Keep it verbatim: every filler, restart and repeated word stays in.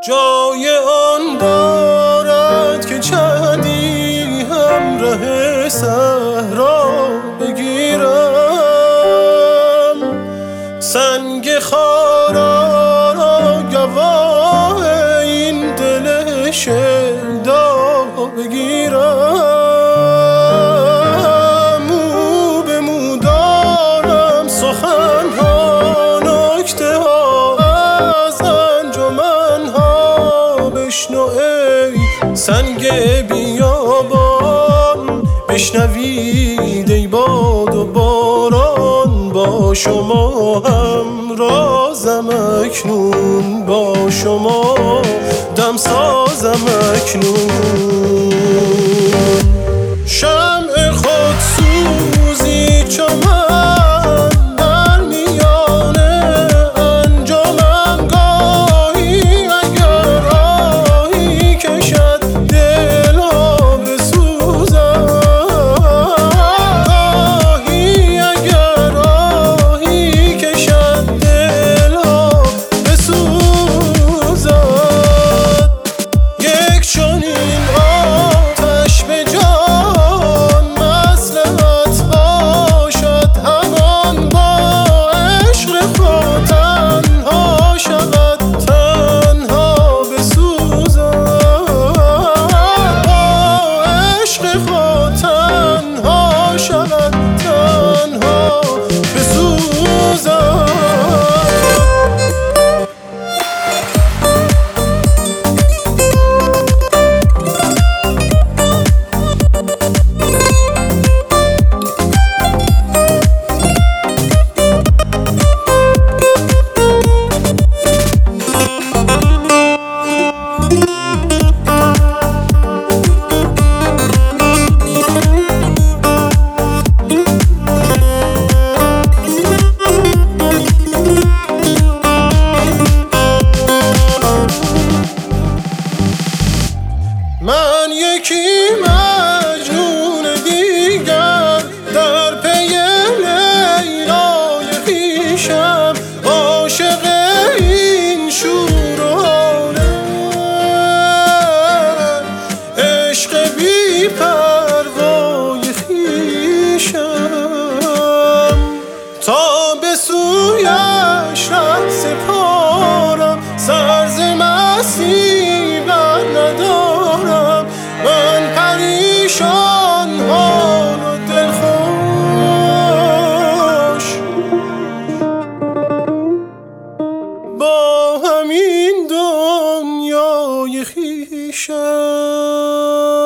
جای آن دارد که چندی همراه صحرا بگیرم، سنگ خارا را گواه این دل شیدا بگیرم. مو به مو دارم سخنها، نکته ها از انجمنها بشنو ای سنگ بیابان، بشنوید ای باد و باران، با شما هم رازم اکنون، با شما دم سازم اکنون. شمع خود سوزی چو من در میان انجمن، گاهی اگر آهی کشد دلا بسوزم، گاهی اگر آهی کشد دلا بسوزد. یک چنین آتش به جان مصلحت باشد، همان با عشق خود تنها شود، تنها بسوزد، با عشق خود تنها شود، تنها بسوزد. من یکی مجنون دیگر در پی لیلای خویشم، عاشق این شور و حاله، عشق بی پروای خویشم، تا به سویش ره سپارم، سر ز مستی بر ندارم، من پریشان حال و دلخوش با همین دنیای خویشم.